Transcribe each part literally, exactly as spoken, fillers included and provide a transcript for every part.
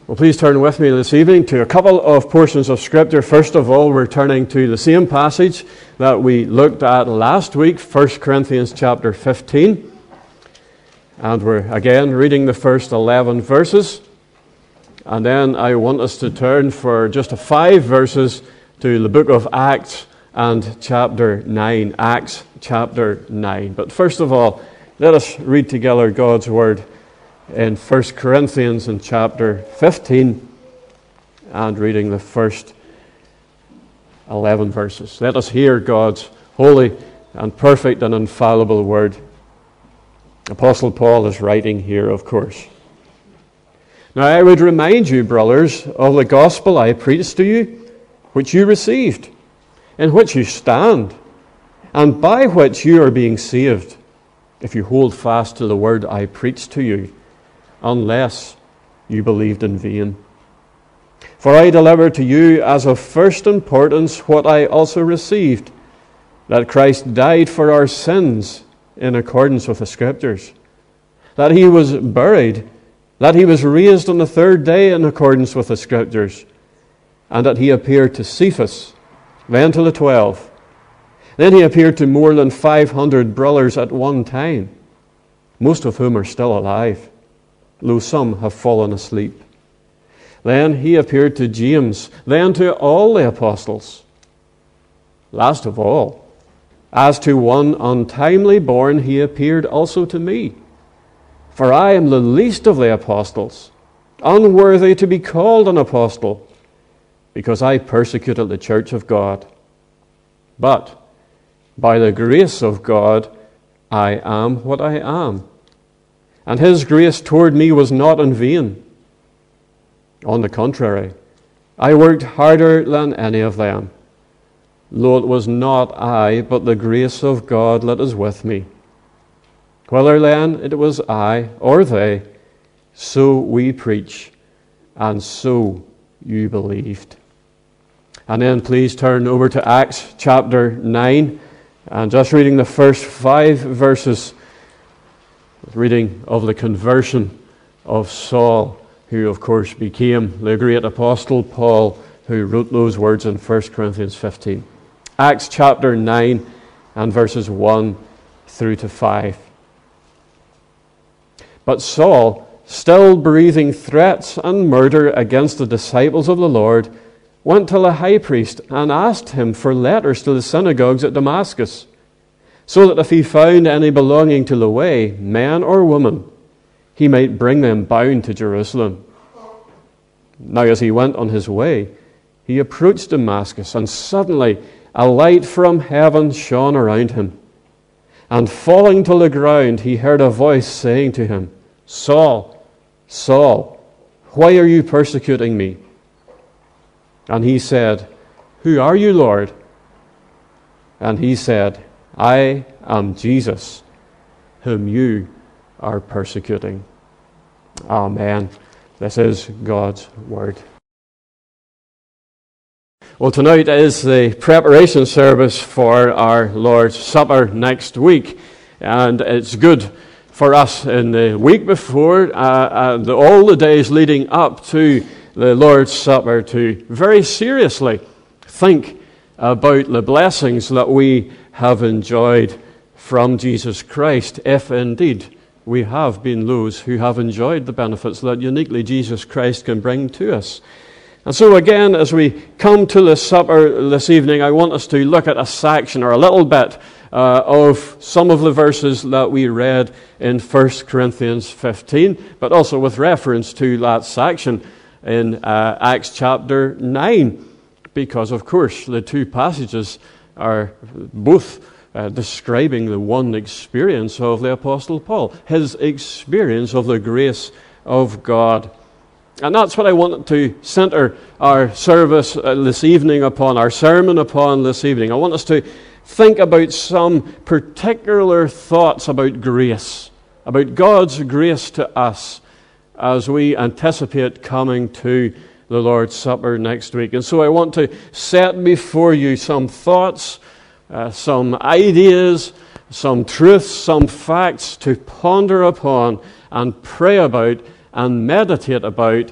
Well, please turn with me this evening to a couple of portions of Scripture. First of all, we're turning to the same passage that we looked at last week, First Corinthians chapter fifteen. And we're again reading the first eleven verses. And then I want us to turn for just a five verses to the book of Acts and chapter nine. Acts chapter nine. But first of all, let us read together God's Word in First Corinthians in chapter fifteen and reading the first eleven verses. Let us hear God's holy and perfect and infallible Word. Apostle Paul is writing here, of course. Now I would remind you, brothers, of the gospel I preached to you, which you received, in which you stand, and by which you are being saved, if you hold fast to the word I preached to you, unless you believed in vain. For I delivered to you as of first importance what I also received, that Christ died for our sins in accordance with the Scriptures, that he was buried, that he was raised on the third day in accordance with the Scriptures, and that he appeared to Cephas, then to the twelve. Then he appeared to more than five hundred brothers at one time, most of whom are still alive, though some have fallen asleep. Then he appeared to James, then to all the apostles. Last of all, as to one untimely born, he appeared also to me. For I am the least of the apostles, unworthy to be called an apostle, because I persecuted the church of God. But by the grace of God, I am what I am. And his grace toward me was not in vain. On the contrary, I worked harder than any of them, though it was not I, but the grace of God that is with me. Whether then it was I or they, so we preach, and so you believed. And then please turn over to Acts chapter nine, and just reading the first five verses, reading of the conversion of Saul, who of course became the great apostle Paul, who wrote those words in First Corinthians fifteen. Acts chapter nine and verses one through to five. But Saul, still breathing threats and murder against the disciples of the Lord, went to the high priest and asked him for letters to the synagogues at Damascus, so that if he found any belonging to the way, man or woman, he might bring them bound to Jerusalem. Now as he went on his way, he approached Damascus, and suddenly a light from heaven shone around him. And falling to the ground, he heard a voice saying to him, Saul, Saul, why are you persecuting me? And he said, Who are you, Lord? And he said, I am Jesus, whom you are persecuting. Amen. This is God's Word. Well, tonight is the preparation service for our Lord's Supper next week. And it's good for us in the week before, uh, and all the days leading up to the Lord's Supper, to very seriously think about the blessings that we have enjoyed from Jesus Christ, if indeed we have been those who have enjoyed the benefits that uniquely Jesus Christ can bring to us. And so again, as we come to the supper this evening, I want us to look at a section or a little bit uh, of some of the verses that we read in First Corinthians fifteen, but also with reference to that section in uh, Acts chapter nine, because of course the two passages are both uh, describing the one experience of the Apostle Paul, his experience of the grace of God. And that's what I want to center our service uh, this evening upon, our sermon upon this evening. I want us to think about some particular thoughts about grace, about God's grace to us as we anticipate coming to the Lord's Supper next week. And so I want to set before you some thoughts, uh, some ideas, some truths, some facts to ponder upon and pray about and meditate about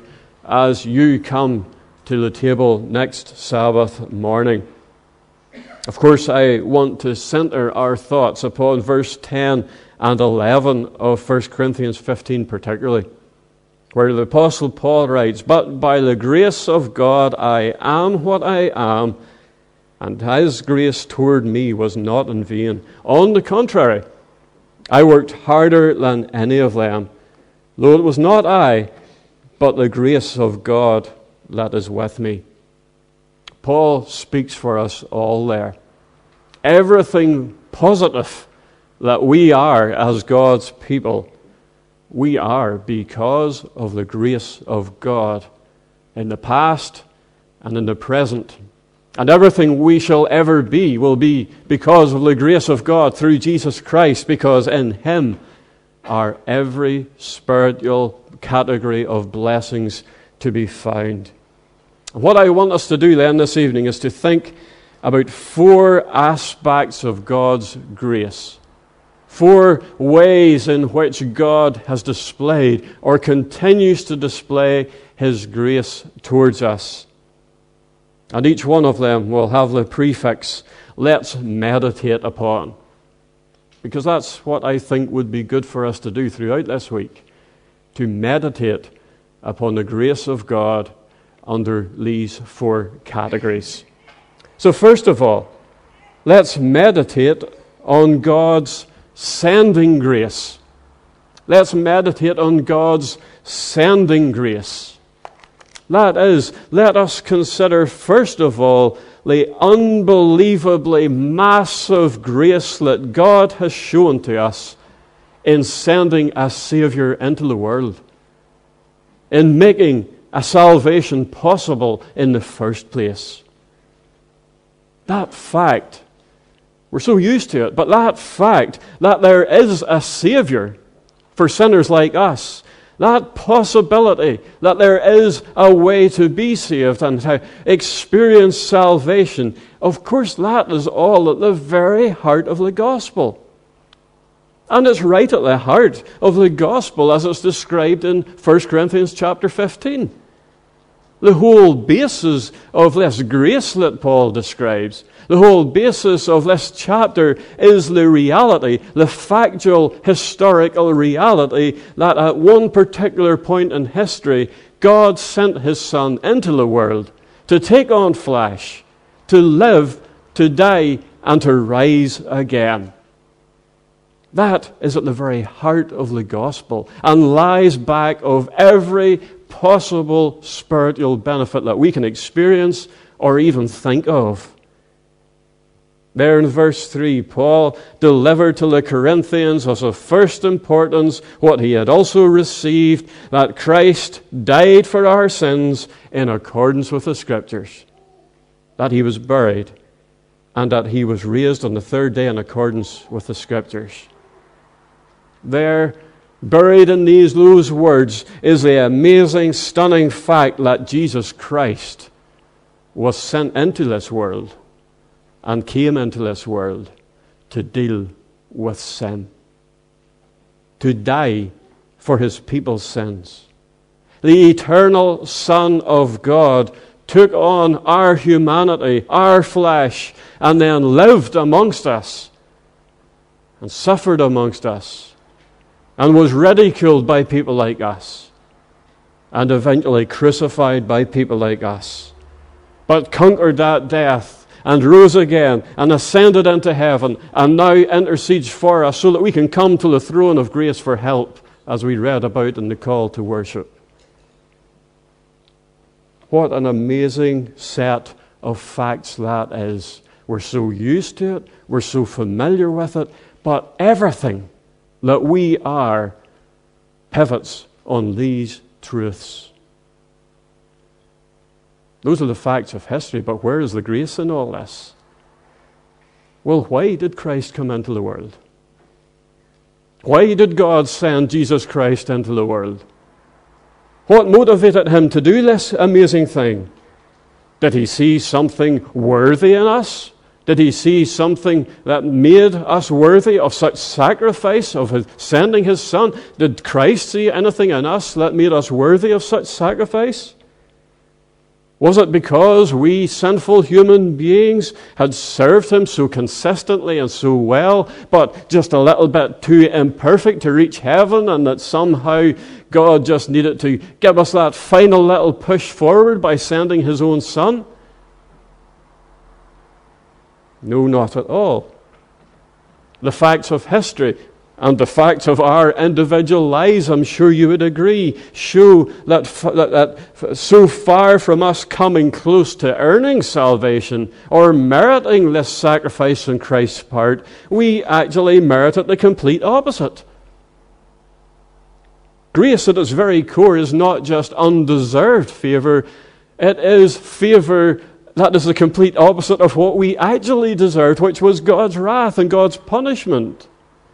as you come to the table next Sabbath morning. Of course, I want to center our thoughts upon verse ten and eleven of First Corinthians fifteen particularly, where the Apostle Paul writes, "But by the grace of God I am what I am, and his grace toward me was not in vain. On the contrary, I worked harder than any of them, though it was not I, but the grace of God that is with me." Paul speaks for us all there. Everything positive that we are as God's people, we are because of the grace of God in the past and in the present. And everything we shall ever be will be because of the grace of God through Jesus Christ, because in Him are every spiritual category of blessings to be found. What I want us to do then this evening is to think about four aspects of God's grace. Four ways in which God has displayed or continues to display His grace towards us. And each one of them will have the prefix, "Let's meditate upon." Because that's what I think would be good for us to do throughout this week. To meditate upon the grace of God under these four categories. So first of all, let's meditate on God's sending grace. Let's meditate on God's sending grace. That is, let us consider first of all the unbelievably massive grace that God has shown to us in sending a Savior into the world, in making a salvation possible in the first place. That fact, we're so used to it, but that fact that there is a Savior for sinners like us, that possibility that there is a way to be saved and to experience salvation, of course that is all at the very heart of the gospel. And it's right at the heart of the gospel as it's described in First Corinthians chapter fifteen. The whole basis of this grace that Paul describes, the whole basis of this chapter is the reality, the factual, historical reality that at one particular point in history, God sent His Son into the world to take on flesh, to live, to die, and to rise again. That is at the very heart of the gospel and lies back of every possible spiritual benefit that we can experience or even think of. There in verse three, Paul delivered to the Corinthians as of first importance what he had also received, that Christ died for our sins in accordance with the Scriptures, that He was buried, and that He was raised on the third day in accordance with the Scriptures. There, buried in these those words, is the amazing, stunning fact that Jesus Christ was sent into this world and came into this world to deal with sin, to die for His people's sins. The eternal Son of God took on our humanity, our flesh, and then lived amongst us and suffered amongst us, and was ridiculed by people like us, and eventually crucified by people like us, but conquered that death and rose again and ascended into heaven and now intercedes for us so that we can come to the throne of grace for help, as we read about in the call to worship. What an amazing set of facts that is. We're so used to it, we're so familiar with it, but everything that we are pivots on these truths. Those are the facts of history, but where is the grace in all this? Well, why did Christ come into the world? Why did God send Jesus Christ into the world? What motivated Him to do this amazing thing? Did He see something worthy in us? Did He see something that made us worthy of such sacrifice, of his, sending His Son? Did Christ see anything in us that made us worthy of such sacrifice? Was it because we sinful human beings had served him so consistently and so well, but just a little bit too imperfect to reach heaven, and that somehow God just needed to give us that final little push forward by sending his own Son? No, not at all. The facts of history and the facts of our individual lives, I'm sure you would agree, show that, that, that so far from us coming close to earning salvation or meriting this sacrifice on Christ's part, we actually merited the complete opposite. Grace at its very core is not just undeserved favor, it is favor that is the complete opposite of what we actually deserved, which was God's wrath and God's punishment.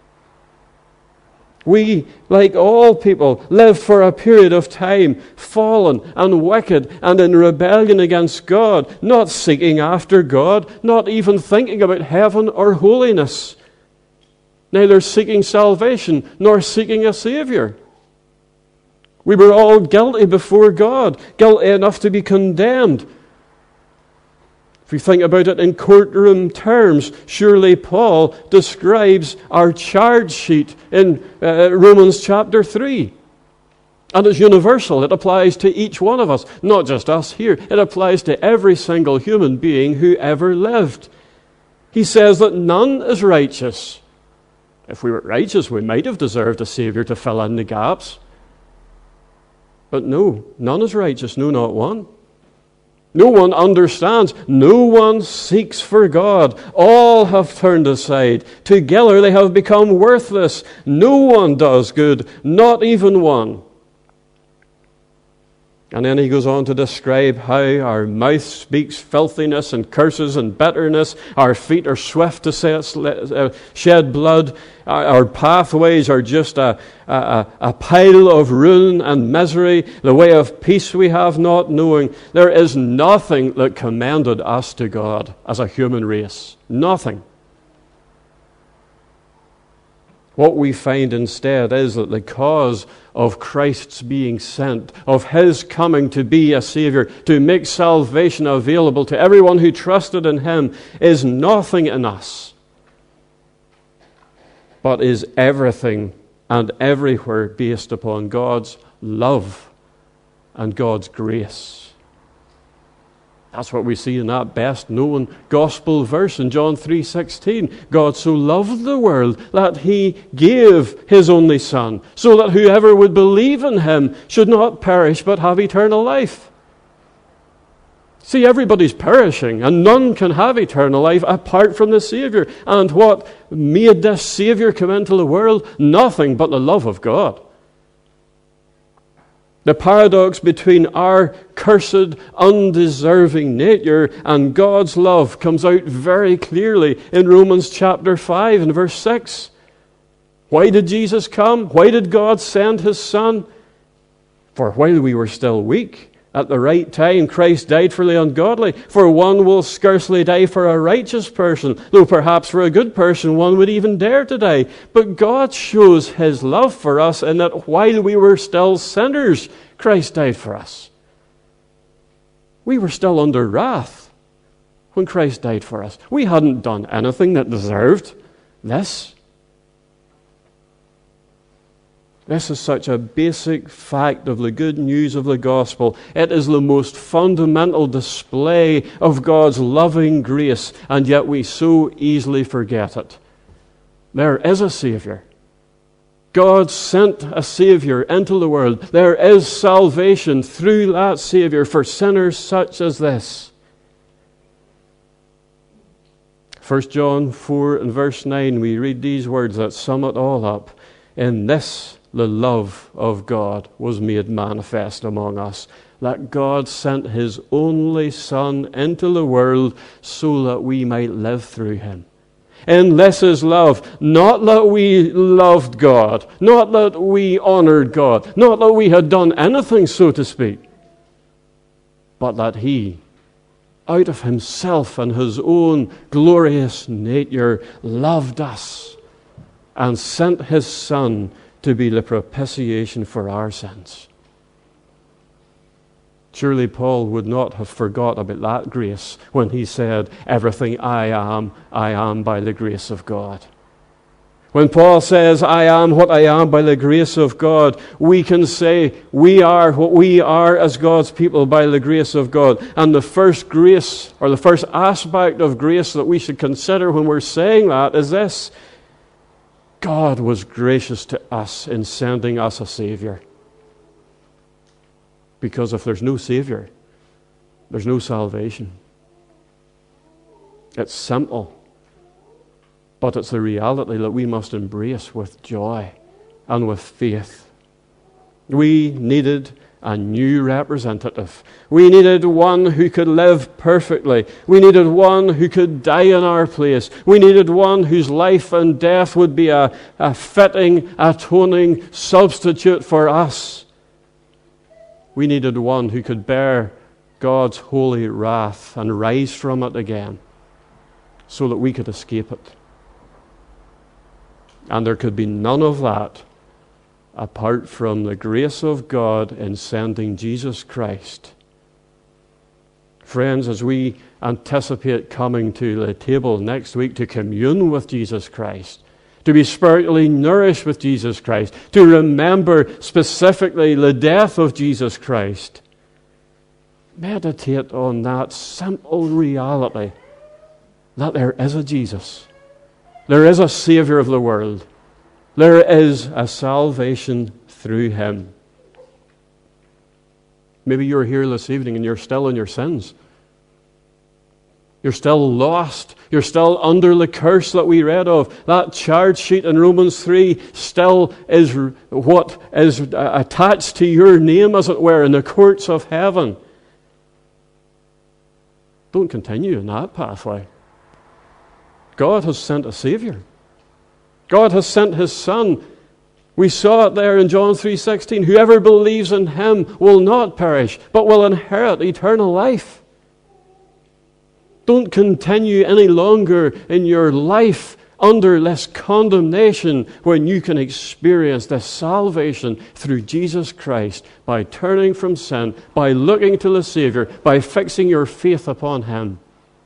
We, like all people, lived for a period of time fallen and wicked and in rebellion against God, not seeking after God, not even thinking about heaven or holiness, neither seeking salvation nor seeking a Savior. We were all guilty before God, guilty enough to be condemned. If we think about it in courtroom terms, surely Paul describes our charge sheet in uh, Romans chapter three. And it's universal. It applies to each one of us, not just us here. It applies to every single human being who ever lived. He says that none is righteous. If we were righteous, we might have deserved a Savior to fill in the gaps. But no, none is righteous, no, not one. No one understands. No one seeks for God. All have turned aside. Together they have become worthless. No one does good, not even one. And then he goes on to describe how our mouth speaks filthiness and curses and bitterness. Our feet are swift to shed blood. Our pathways are just a, a, a pile of ruin and misery. The way of peace we have not knowing. There is nothing that commended us to God as a human race. Nothing. What we find instead is that the cause of Christ's being sent, of his coming to be a Savior, to make salvation available to everyone who trusted in him, is nothing in us, but is everything and everywhere based upon God's love and God's grace. That's what we see in that best known gospel verse in John three sixteen. God so loved the world that he gave his only Son, so that whoever would believe in him should not perish but have eternal life. See, everybody's perishing, and none can have eternal life apart from the Savior. And what made this Savior come into the world? Nothing but the love of God. The paradox between our cursed, undeserving nature and God's love comes out very clearly in Romans chapter five and verse six. Why did Jesus come? Why did God send his Son? For while we were still weak, at the right time, Christ died for the ungodly. For one will scarcely die for a righteous person, though perhaps for a good person one would even dare to die. But God shows his love for us in that while we were still sinners, Christ died for us. We were still under wrath when Christ died for us. We hadn't done anything that deserved this. This is such a basic fact of the good news of the gospel. It is the most fundamental display of God's loving grace, and yet we so easily forget it. There is a Savior. God sent a Savior into the world. There is salvation through that Savior for sinners such as this. First John four and verse nine, we read these words that sum it all up. In this the love of God was made manifest among us, that God sent his only Son into the world so that we might live through him. And this is love, not that we loved God, not that we honored God, not that we had done anything, so to speak, but that he, out of himself and his own glorious nature, loved us and sent his Son to be the propitiation for our sins. Surely Paul would not have forgot about that grace when he said, everything I am, I am by the grace of God. When Paul says, I am what I am by the grace of God, we can say we are what we are as God's people by the grace of God. And the first grace, or the first aspect of grace that we should consider when we're saying that is this: God was gracious to us in sending us a Savior. Because if there's no Savior, there's no salvation. It's simple. But it's the reality that we must embrace with joy and with faith. We needed a new representative. We needed one who could live perfectly. We needed one who could die in our place. We needed one whose life and death would be a, a fitting, atoning substitute for us. We needed one who could bear God's holy wrath and rise from it again so that we could escape it. And there could be none of that apart from the grace of God in sending Jesus Christ. Friends, as we anticipate coming to the table next week to commune with Jesus Christ, to be spiritually nourished with Jesus Christ, to remember specifically the death of Jesus Christ, meditate on that simple reality that there is a Jesus. There is a Savior of the world. There is a salvation through Him. Maybe you're here this evening and you're still in your sins. You're still lost. You're still under the curse that we read of. That charge sheet in Romans three still is what is attached to your name, as it were, in the courts of heaven. Don't continue in that pathway. God has sent a Savior. God has sent His Son. We saw it there in John three sixteen. Whoever believes in Him will not perish, but will inherit eternal life. Don't continue any longer in your life under this condemnation when you can experience this salvation through Jesus Christ by turning from sin, by looking to the Savior, by fixing your faith upon Him.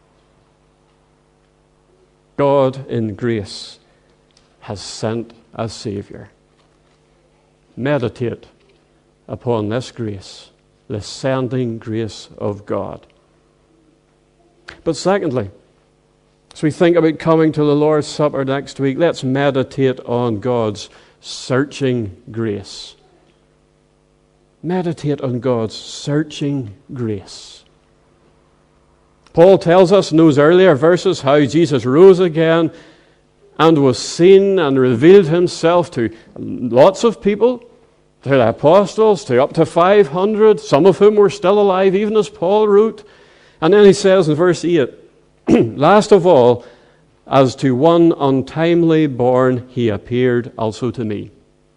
God in grace has sent a Savior. Meditate upon this grace, the sending grace of God. But secondly, as we think about coming to the Lord's Supper next week, let's meditate on God's searching grace. Meditate on God's searching grace. Paul tells us in those earlier verses how Jesus rose again and was seen and revealed Himself to lots of people, to the apostles, to up to five hundred, some of whom were still alive, even as Paul wrote. And then he says in verse eight, last of all, as to one untimely born, He appeared also to me.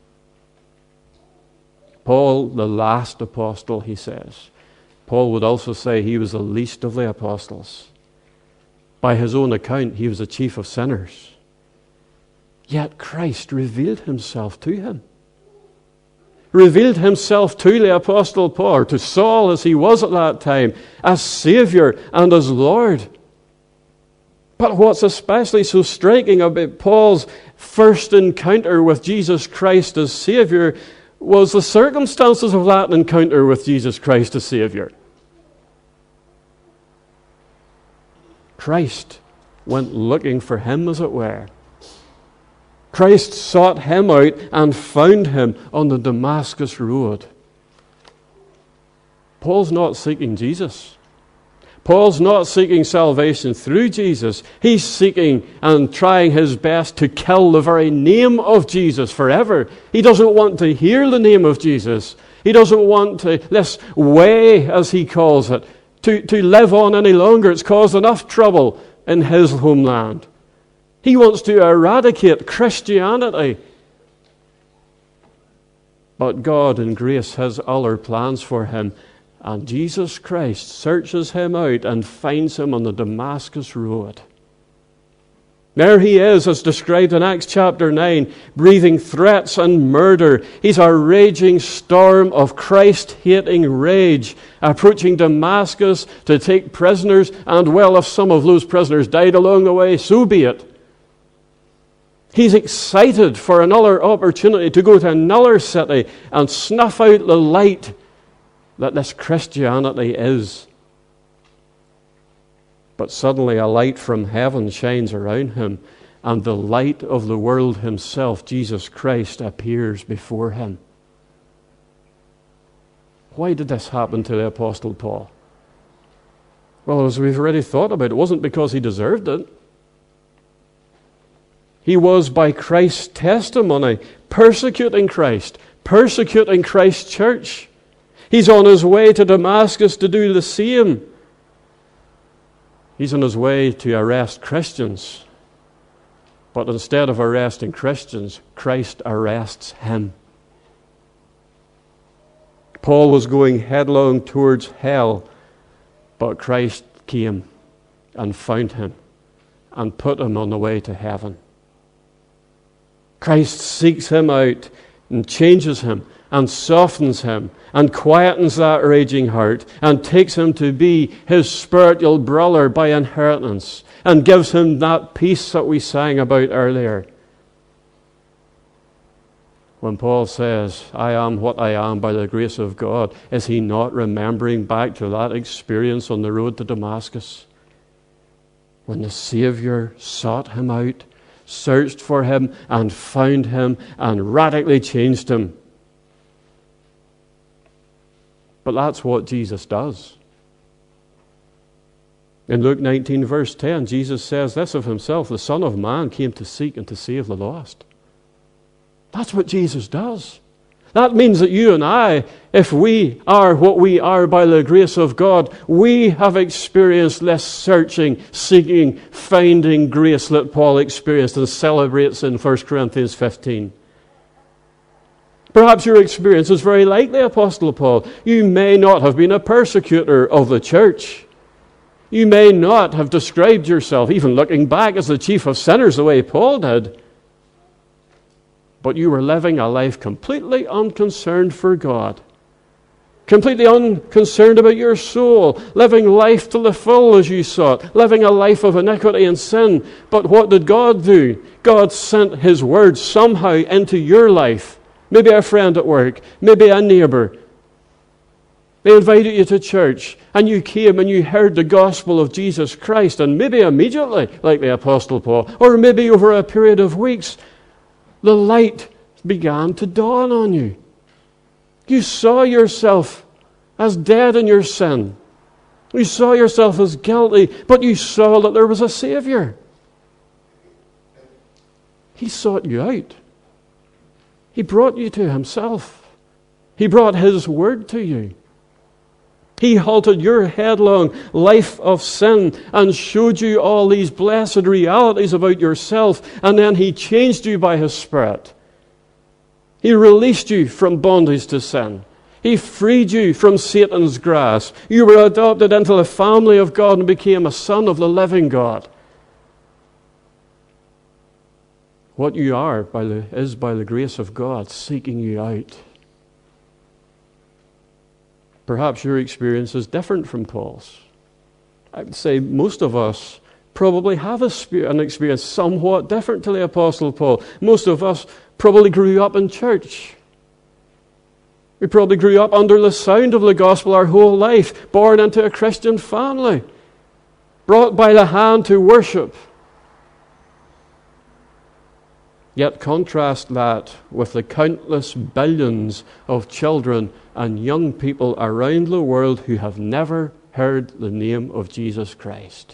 Paul, the last apostle, he says. Paul would also say he was the least of the apostles. By his own account, he was the chief of sinners. Yet Christ revealed Himself to him. Revealed Himself to the apostle Paul, or to Saul as he was at that time, as Savior and as Lord. But what's especially so striking about Paul's first encounter with Jesus Christ as Savior was the circumstances of that encounter with Jesus Christ as Savior. Christ went looking for him, as it were. Christ sought him out and found him on the Damascus road. Paul's not seeking Jesus. Paul's not seeking salvation through Jesus. He's seeking and trying his best to kill the very name of Jesus forever. He doesn't want to hear the name of Jesus. He doesn't want to, this way, as he calls it, to, to live on any longer. It's caused enough trouble in his homeland. He wants to eradicate Christianity. But God in grace has other plans for him. And Jesus Christ searches him out and finds him on the Damascus road. There he is, as described in Acts chapter nine, breathing threats and murder. He's a raging storm of Christ-hating rage, approaching Damascus to take prisoners, and well, if some of those prisoners died along the way, so be it. He's excited for another opportunity to go to another city and snuff out the light that this Christianity is. But suddenly a light from heaven shines around him, and the light of the world himself, Jesus Christ, appears before him. Why did this happen to the Apostle Paul? Well, as we've already thought about, it wasn't because he deserved it. He was, by Christ's testimony, persecuting Christ, persecuting Christ's church. He's on his way to Damascus to do the same. He's on his way to arrest Christians. But instead of arresting Christians, Christ arrests him. Paul was going headlong towards hell, but Christ came and found him and put him on the way to heaven. Christ seeks him out and changes him and softens him and quietens that raging heart and takes him to be his spiritual brother by inheritance and gives him that peace that we sang about earlier. When Paul says, I am what I am by the grace of God, is he not remembering back to that experience on the road to Damascus? When the Savior sought him out, searched for him and found him and radically changed him. But that's what Jesus does. In Luke nineteen, verse ten, Jesus says this of himself, the Son of Man came to seek and to save the lost. That's what Jesus does. That means that you and I, if we are what we are by the grace of God, we have experienced this searching, seeking, finding grace that Paul experienced and celebrates in First Corinthians fifteen. Perhaps your experience is very like the Apostle Paul. You may not have been a persecutor of the church. You may not have described yourself, even looking back, as the chief of sinners the way Paul did. But you were living a life completely unconcerned for God. Completely unconcerned about your soul. Living life to the full as you saw it. Living a life of iniquity and sin. But what did God do? God sent His Word somehow into your life. Maybe a friend at work. Maybe a neighbour. They invited you to church. And you came and you heard the gospel of Jesus Christ. And maybe immediately, like the Apostle Paul. Or maybe over a period of weeks, the light began to dawn on you. You saw yourself as dead in your sin. You saw yourself as guilty, but you saw that there was a Savior. He sought you out. He brought you to Himself. He brought His Word to you. He halted your headlong life of sin and showed you all these blessed realities about yourself, and then He changed you by His Spirit. He released you from bondage to sin. He freed you from Satan's grasp. You were adopted into the family of God and became a son of the living God. What you are by the, is by the grace of God seeking you out. Perhaps your experience is different from Paul's. I would say most of us probably have a, an experience somewhat different to the Apostle Paul. Most of us probably grew up in church. We probably grew up under the sound of the gospel our whole life, born into a Christian family, brought by the hand to worship. Yet contrast that with the countless billions of children and young people around the world who have never heard the name of Jesus Christ.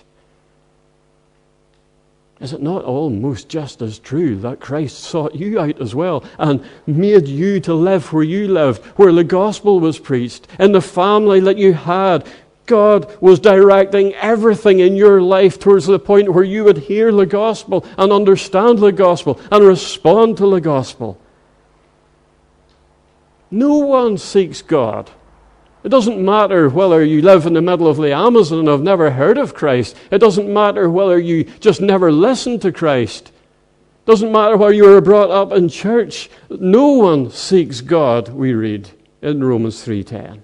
Is it not almost just as true that Christ sought you out as well and made you to live where you lived, where the gospel was preached, in the family that you had? God was directing everything in your life towards the point where you would hear the gospel and understand the gospel and respond to the gospel. No one seeks God It doesn't matter whether you live in the middle of the Amazon and have never heard of Christ. It doesn't matter whether you just never listened to Christ. It doesn't matter whether you were brought up in church. No one seeks God, we read in Romans three ten.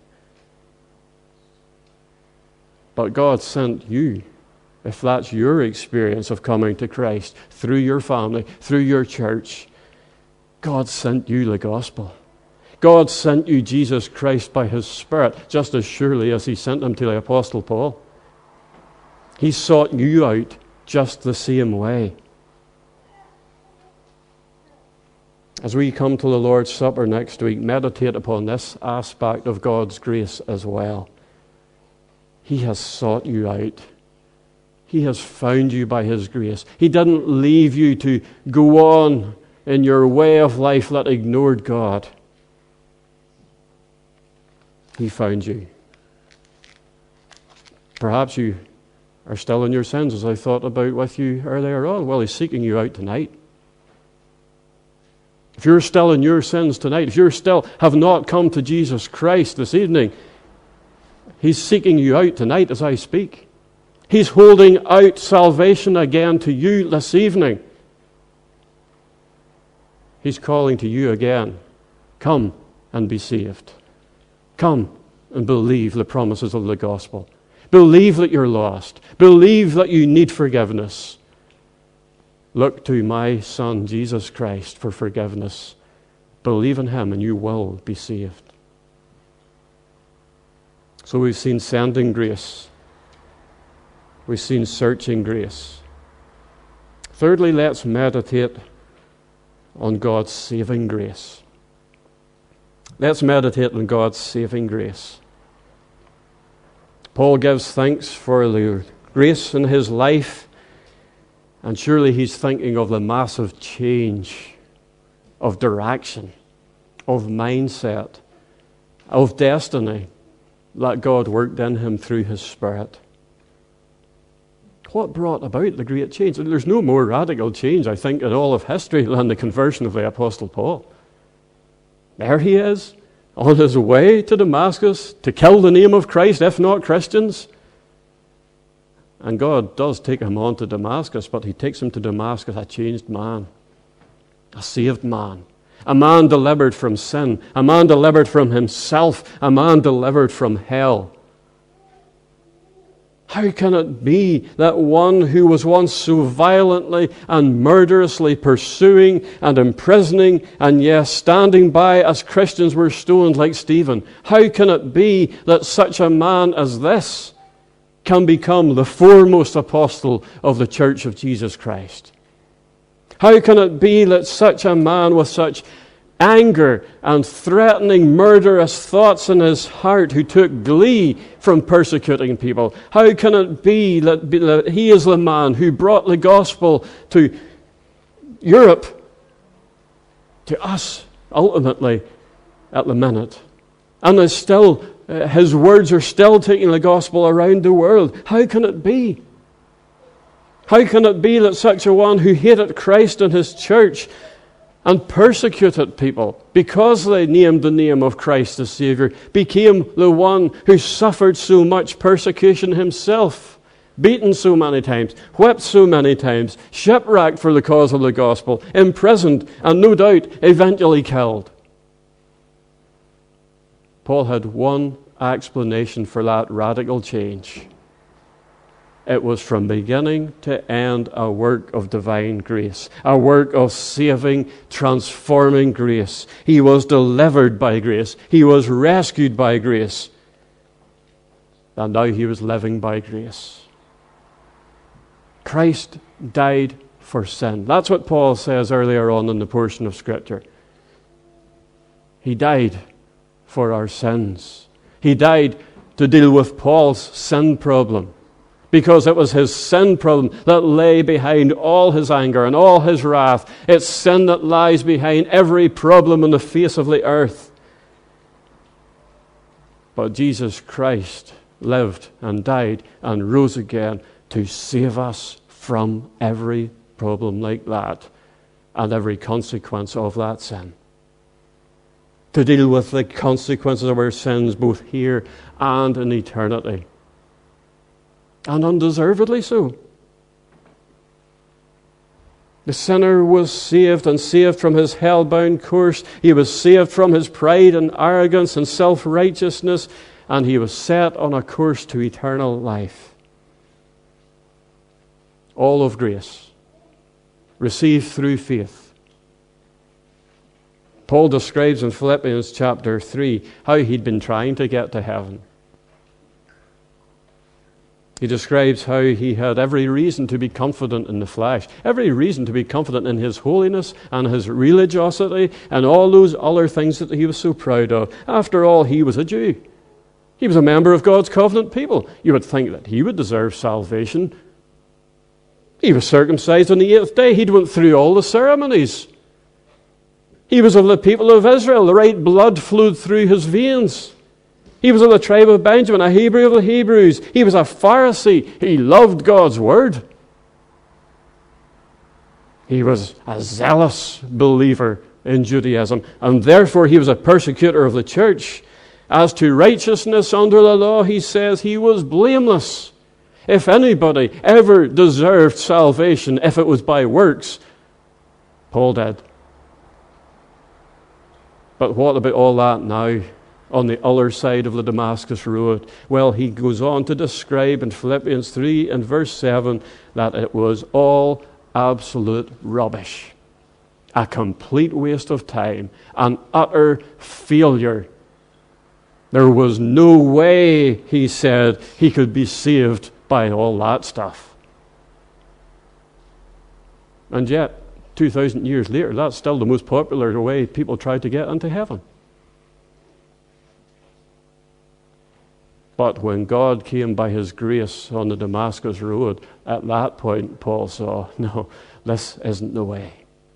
But God sent you, if that's your experience of coming to Christ, through your family, through your church. God sent you the gospel. God sent you Jesus Christ by His Spirit, just as surely as He sent Him to the Apostle Paul. He sought you out just the same way. As we come to the Lord's Supper next week, meditate upon this aspect of God's grace as well. He has sought you out. He has found you by His grace. He didn't leave you to go on in your way of life that ignored God. He found you. Perhaps you are still in your sins, as I thought about with you earlier on. Well, He's seeking you out tonight. If you're still in your sins tonight, if you still have not come to Jesus Christ this evening, He's seeking you out tonight as I speak. He's holding out salvation again to you this evening. He's calling to you again. Come and be saved. Come and believe the promises of the gospel. Believe that you're lost. Believe that you need forgiveness. Look to my Son, Jesus Christ, for forgiveness. Believe in Him and you will be saved. So we've seen sending grace. We've seen searching grace. Thirdly, let's meditate on God's saving grace. Let's meditate on God's saving grace. Paul gives thanks for the grace in his life, and surely he's thinking of the massive change of direction, of mindset, of destiny that God worked in him through His Spirit. What brought about the great change? There's no more radical change, I think, in all of history than the conversion of the Apostle Paul. There he is, on his way to Damascus to kill the name of Christ, if not Christians. And God does take him on to Damascus, but He takes him to Damascus a changed man, a saved man, a man delivered from sin, a man delivered from himself, a man delivered from hell. How can it be that one who was once so violently and murderously pursuing and imprisoning and yes, standing by as Christians were stoned like Stephen, how can it be that such a man as this can become the foremost apostle of the Church of Jesus Christ? How can it be that such a man with such anger and threatening, murderous thoughts in his heart, who took glee from persecuting people, how can it be that, that he is the man who brought the gospel to Europe, to us, ultimately, at the minute, and is still, uh, his words are still taking the gospel around the world? How can it be? How can it be that such a one who hated Christ and His church and persecuted people because they named the name of Christ as Savior, became the one who suffered so much persecution himself, beaten so many times, whipped so many times, shipwrecked for the cause of the gospel, imprisoned, and no doubt eventually killed? Paul had one explanation for that radical change. It was from beginning to end a work of divine grace, a work of saving, transforming grace. He was delivered by grace. He was rescued by grace. And now he was living by grace. Christ died for sin. That's what Paul says earlier on in the portion of Scripture. He died for our sins. He died to deal with Paul's sin problem, because it was his sin problem that lay behind all his anger and all his wrath. It's sin that lies behind every problem on the face of the earth. But Jesus Christ lived and died and rose again to save us from every problem like that and every consequence of that sin. to deal with the consequences of our sins both here and in eternity. And undeservedly so. The sinner was saved and saved from his hell-bound course. He was saved from his pride and arrogance and self-righteousness, and he was set on a course to eternal life. All of grace, received through faith. Paul describes in Philippians chapter three how he'd been trying to get to heaven. He describes how he had every reason to be confident in the flesh, every reason to be confident in his holiness and his religiosity and all those other things that he was so proud of. After all, he was a Jew. He was a member of God's covenant people. You would think that he would deserve salvation. He was circumcised on the eighth day. He'd went through all the ceremonies. He was of the people of Israel. The right blood flowed through his veins. He was of the tribe of Benjamin, a Hebrew of the Hebrews. He was a Pharisee. He loved God's word. He was a zealous believer in Judaism, and therefore he was a persecutor of the church. As to righteousness under the law, he says he was blameless. If anybody ever deserved salvation, if it was by works, Paul did. But what about all that now? On the other side of the Damascus Road? Well, he goes on to describe in Philippians three and verse seven that it was all absolute rubbish. A complete waste of time. An utter failure. There was no way, he said, he could be saved by all that stuff. And yet, two thousand years later, that's still the most popular way people try to get into heaven. But when God came by his grace on the Damascus Road, at that point, Paul saw, no, this isn't the way.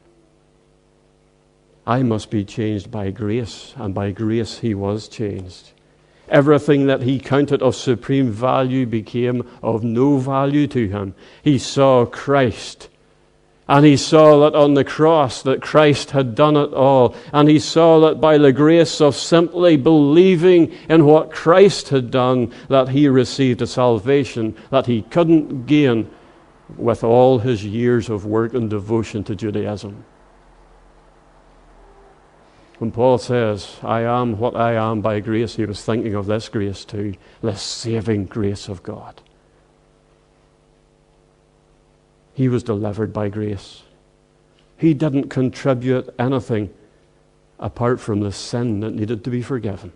I must be changed by grace, and by grace he was changed. Everything that he counted of supreme value became of no value to him. He saw Christ. And he saw that on the cross that Christ had done it all. And he saw that by the grace of simply believing in what Christ had done, that he received a salvation that he couldn't gain with all his years of work and devotion to Judaism. When Paul says, I am what I am by grace, he was thinking of this grace too, this saving grace of God. He was delivered by grace. He didn't contribute anything apart from the sin that needed to be forgiven.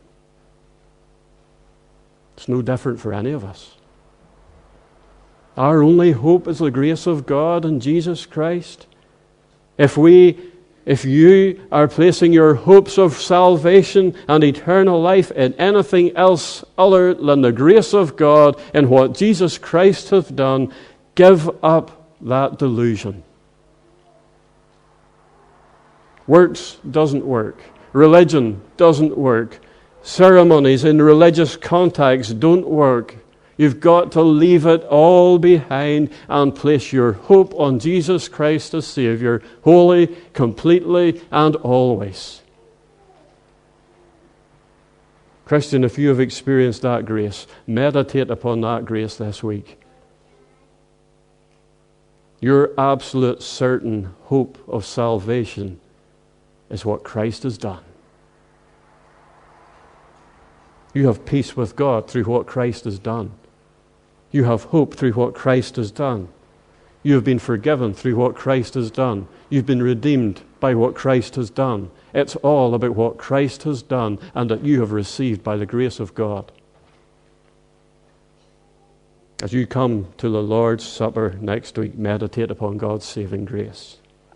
It's no different for any of us. Our only hope is the grace of God in Jesus Christ. If we, if you are placing your hopes of salvation and eternal life in anything else other than the grace of God and what Jesus Christ hath done, give up that delusion. Works doesn't work. Religion doesn't work. Ceremonies in religious contexts don't work. You've got to leave it all behind and place your hope on Jesus Christ as Savior, wholly, completely, and always. Christian, if you have experienced that grace, meditate upon that grace this week. Your absolute certain hope of salvation is what Christ has done. You have peace with God through what Christ has done. You have hope through what Christ has done. You have been forgiven through what Christ has done. You've been redeemed by what Christ has done. It's all about what Christ has done and that you have received by the grace of God. As you come to the Lord's Supper next week, meditate upon God's saving grace.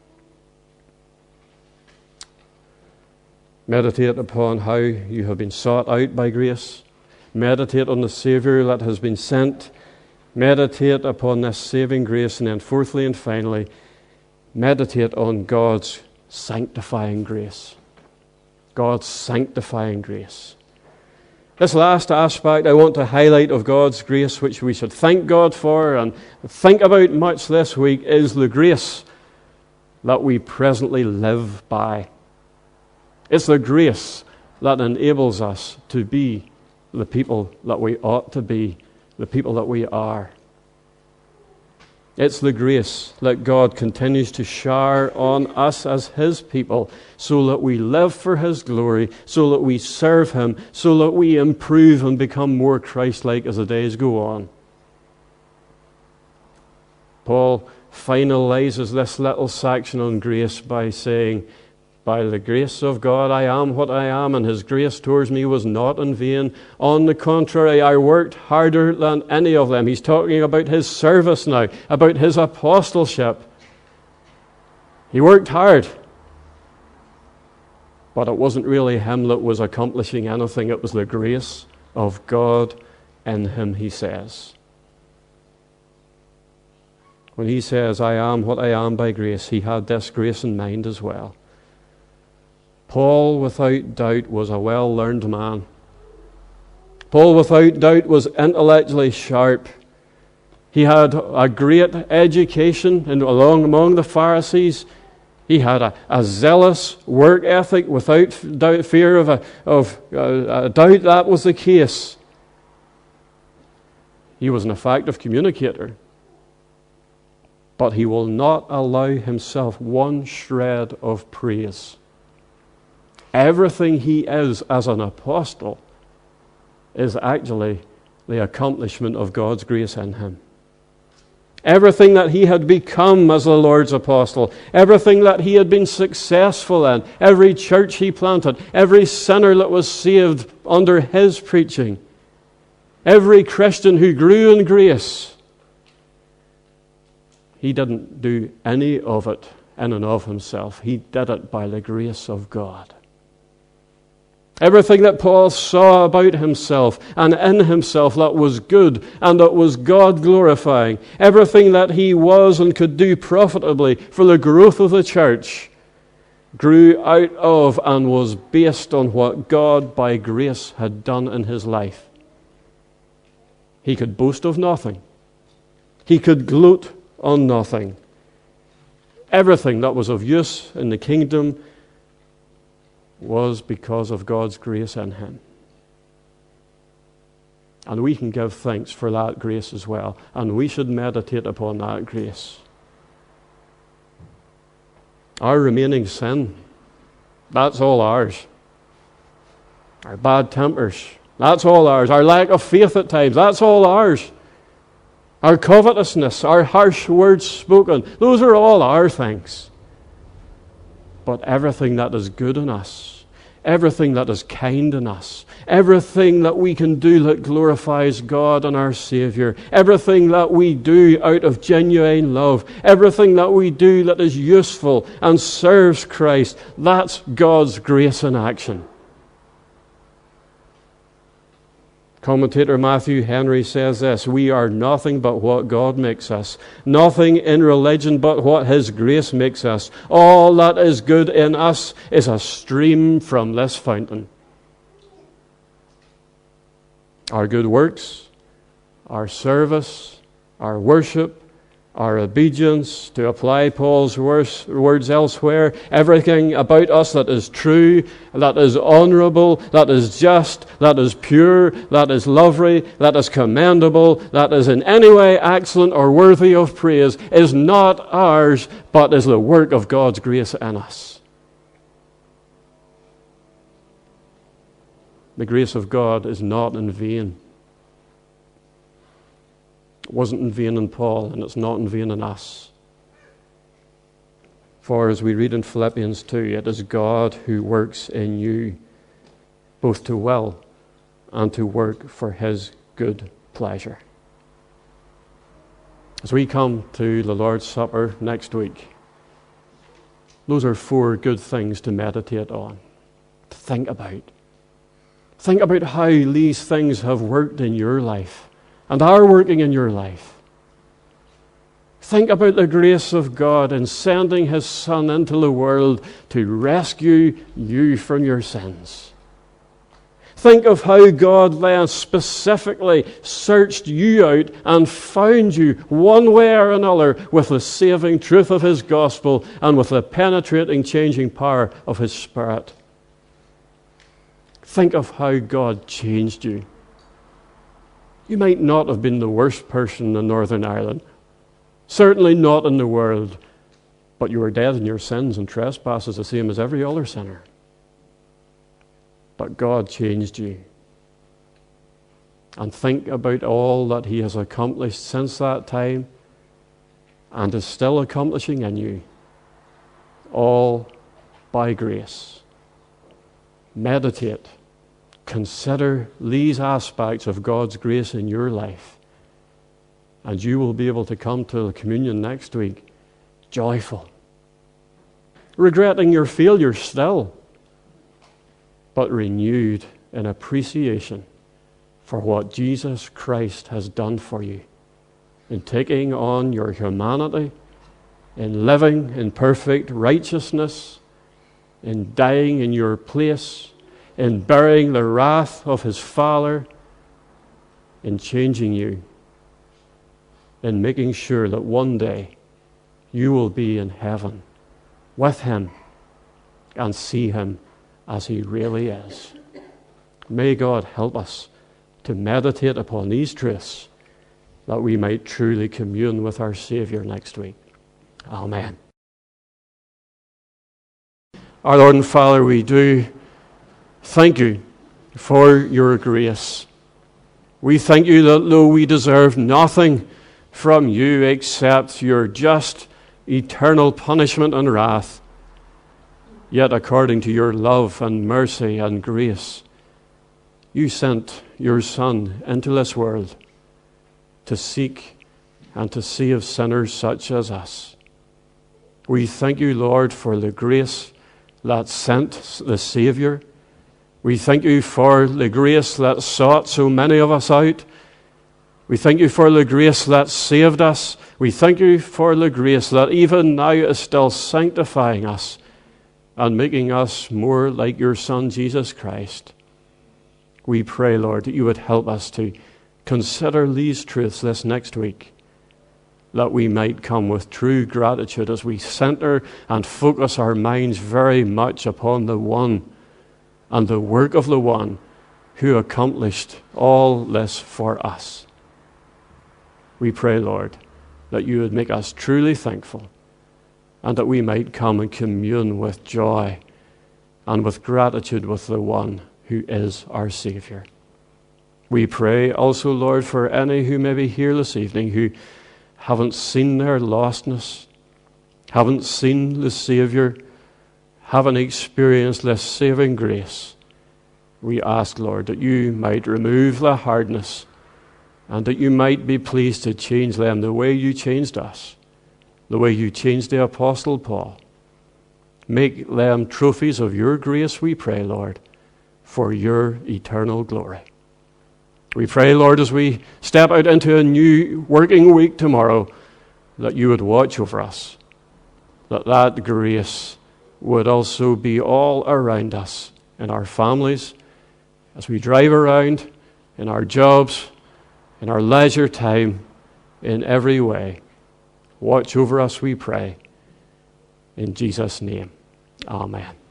Meditate upon how you have been sought out by grace. Meditate on the Savior that has been sent. Meditate upon this saving grace. And then fourthly and finally, meditate on God's sanctifying grace. God's sanctifying grace. This last aspect I want to highlight of God's grace, which we should thank God for and think about much this week, is the grace that we presently live by. It's the grace that enables us to be the people that we ought to be, the people that we are. It's the grace that God continues to shower on us as His people so that we live for His glory, so that we serve Him, so that we improve and become more Christ-like as the days go on. Paul finalizes this little section on grace by saying, by the grace of God I am what I am, and His grace towards me was not in vain. On the contrary, I worked harder than any of them. He's talking about his service now, about his apostleship. He worked hard. But it wasn't really him that was accomplishing anything. It was the grace of God in him, he says. When he says, I am what I am by grace, he had this grace in mind as well. Paul, without doubt, was a well-learned man. Paul, without doubt, was intellectually sharp. He had a great education in, along among the Pharisees. He had a, a zealous work ethic without doubt, fear of, a, of a, a doubt that was the case. He was an effective communicator. But he will not allow himself one shred of praise. Everything he is as an apostle is actually the accomplishment of God's grace in him. Everything that he had become as the Lord's apostle, everything that he had been successful in, every church he planted, every sinner that was saved under his preaching, every Christian who grew in grace, he didn't do any of it in and of himself. He did it by the grace of God. Everything that Paul saw about himself and in himself that was good and that was God-glorifying, everything that he was and could do profitably for the growth of the church, grew out of and was based on what God by grace had done in his life. He could boast of nothing. He could gloat on nothing. Everything that was of use in the kingdom was because of God's grace in him. And we can give thanks for that grace as well. And we should meditate upon that grace. Our remaining sin, that's all ours. Our bad tempers, that's all ours. Our lack of faith at times, that's all ours. Our covetousness, our harsh words spoken, those are all our things. But everything that is good in us, everything that is kind in us, everything that we can do that glorifies God and our Savior, everything that we do out of genuine love, everything that we do that is useful and serves Christ, that's God's grace in action. Commentator Matthew Henry says this, we are nothing but what God makes us, nothing in religion but what His grace makes us. All that is good in us is a stream from this fountain. Our good works, our service, our worship, our obedience, to apply Paul's words elsewhere, everything about us that is true, that is honorable, that is just, that is pure, that is lovely, that is commendable, that is in any way excellent or worthy of praise, is not ours, but is the work of God's grace in us. The grace of God is not in vain. It wasn't in vain in Paul, and it's not in vain in us. For as we read in Philippians two, it is God who works in you, both to will and to work for His good pleasure. As we come to the Lord's Supper next week, those are four good things to meditate on, to think about. Think about how these things have worked in your life and are working in your life. Think about the grace of God in sending His Son into the world to rescue you from your sins. Think of how God then specifically searched you out and found you one way or another with the saving truth of His gospel and with the penetrating, changing power of His Spirit. Think of how God changed you. You might not have been the worst person in Northern Ireland, certainly not in the world, but you were dead in your sins and trespasses, the same as every other sinner. But God changed you. And think about all that he has accomplished since that time and is still accomplishing in you, all by grace. Meditate. Consider these aspects of God's grace in your life, and you will be able to come to the communion next week joyful, regretting your failures still, but renewed in appreciation for what Jesus Christ has done for you in taking on your humanity, in living in perfect righteousness, in dying in your place, in bearing the wrath of his Father, in changing you, in making sure that one day you will be in heaven with him and see him as he really is. May God help us to meditate upon these truths that we might truly commune with our Savior next week. Amen. Our Lord and Father, we do thank you for your grace. We thank you that though we deserve nothing from you except your just, eternal punishment and wrath, yet according to your love and mercy and grace, you sent your Son into this world to seek and to save sinners such as us. We thank you, Lord, for the grace that sent the Savior. We thank you for the grace that sought so many of us out. We thank you for the grace that saved us. We thank you for the grace that even now is still sanctifying us and making us more like your Son, Jesus Christ. We pray, Lord, that you would help us to consider these truths this next week, that we might come with true gratitude as we center and focus our minds very much upon the one and the work of the one who accomplished all this for us. We pray, Lord, that you would make us truly thankful and that we might come and commune with joy and with gratitude with the one who is our Savior. We pray also, Lord, for any who may be here this evening who haven't seen their lostness, haven't seen the Savior, haven't experienced this saving grace. We ask, Lord, that you might remove the hardness and that you might be pleased to change them the way you changed us, the way you changed the Apostle Paul. Make them trophies of your grace, we pray, Lord, for your eternal glory. We pray, Lord, as we step out into a new working week tomorrow, that you would watch over us, that that grace would also be all around us in our families, as we drive around, in our jobs, in our leisure time, in every way. Watch over us, we pray. In Jesus' name, amen.